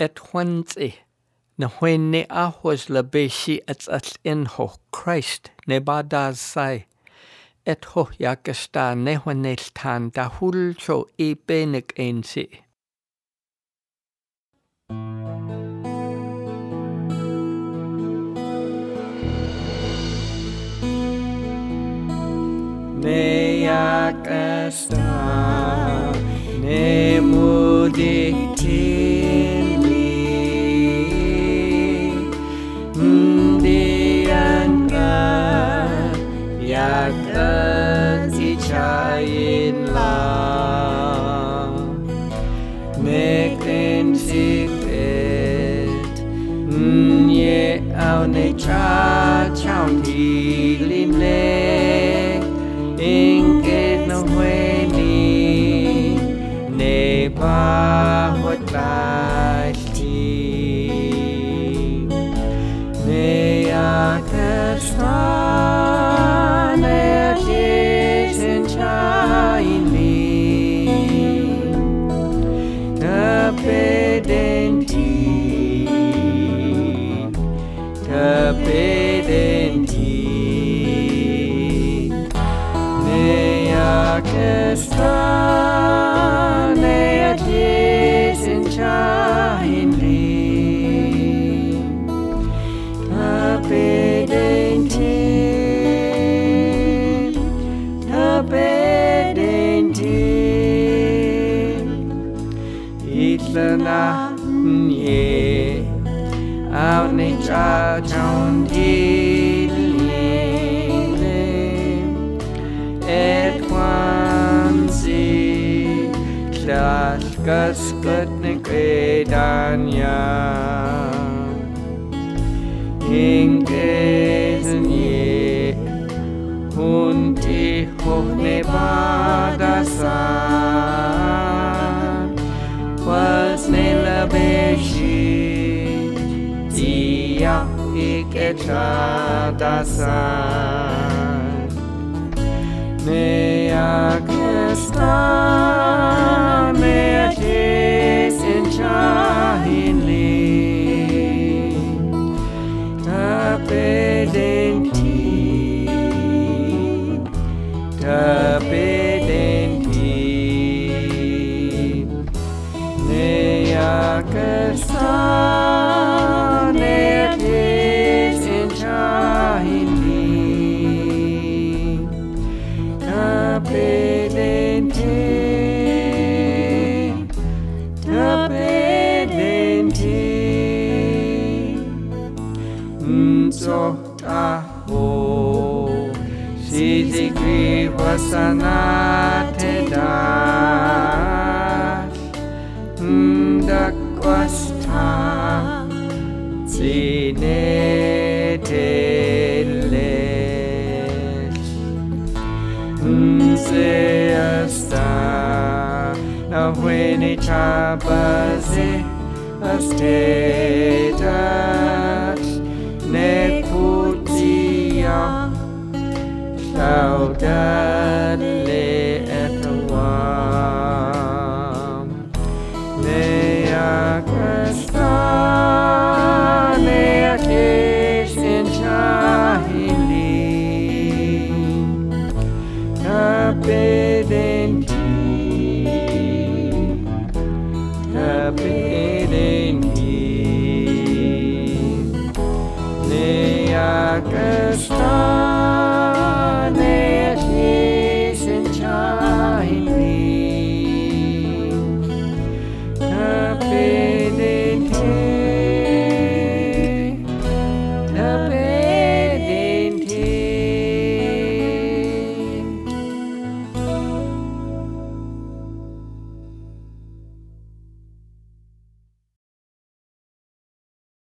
et huanzi na huene ahos la beshi at inho Christ ne badaz sai et ho yakasta ne huanel tan da hulcho e benek ensi. Ne yakasta ne mudiktinli ndianka yakati chayin la nekten sikret nye au ne cha chaun di lin le Inget na hueni ne bahut lati ne akasta ne atin chaini tapedenti Kestane atis in chahinli tapedenti itlana nye au ne cha chaun Kaskutnik edanya Ingezenye Hunti hohne badasan Was ne la beshi Dia ikecha dasan Ne akestan Metis in chahinli tapedenti neakestan metis in chahinli tapedenti So taho Sizikri wasanate das Dakwasta Zineteles Seasta Na huene chabaze Astetas Neputia Saudade etawam Neakasta Neakis in chahili Tapedenti Neakesta